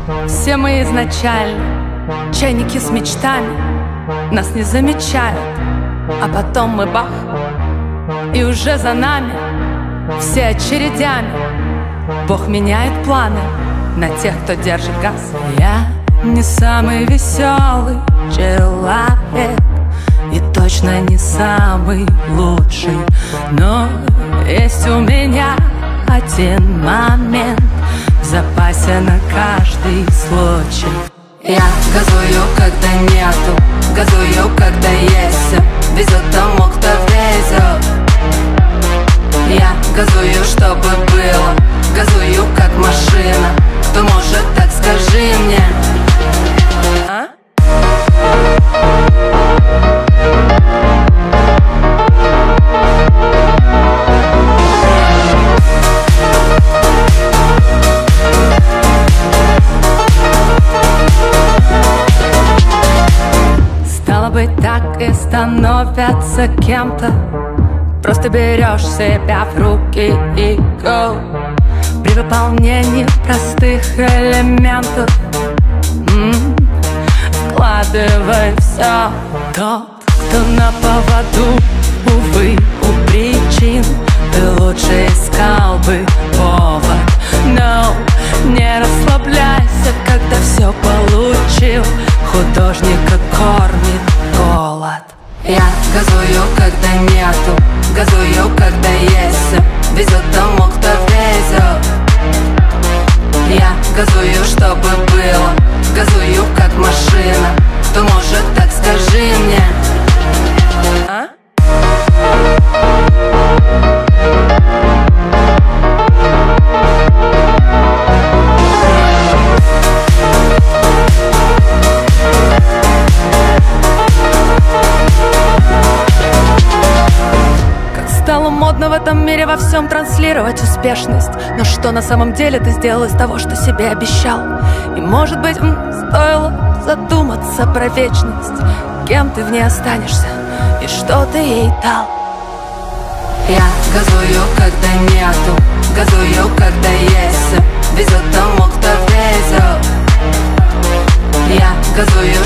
Все мы изначально чайники с мечтами, нас не замечают, а потом мы бах, и уже за нами все очередями. Бог меняет планы на тех, кто держит газ. Я не самый веселый человек и точно не самый лучший, но есть у меня один момент в запасе на каждый случай. Я газую, когда нету, газую, когда есть. Везет тому, кто везет. Я газую, чтобы было, газую, как машина. Кто может, так скажи мне. А? Стало быть, так и становятся кем-то. Просто берешь себя в руки и go. При выполнении простых элементов вкладывай все. Тот, кто на поводу, увы, у причин, ты лучше искал бы повод. Но не расслабляйся, когда все получил. Художника кормит голод. Я газую, когда нету, газую, когда есть. Везет тому, кто везет. Я газую, чтобы было, газую, как машина. Кто может, так скажи мне. А? Стало модно в этом мире во всем транслировать успешность. Но что на самом деле ты сделал из того, что себе обещал? И может быть, стоило задуматься про вечность. Кем ты в ней останешься и что ты ей дал? Я газую, когда нету, газую, когда есть. Везет тому, кто везет. Я газую,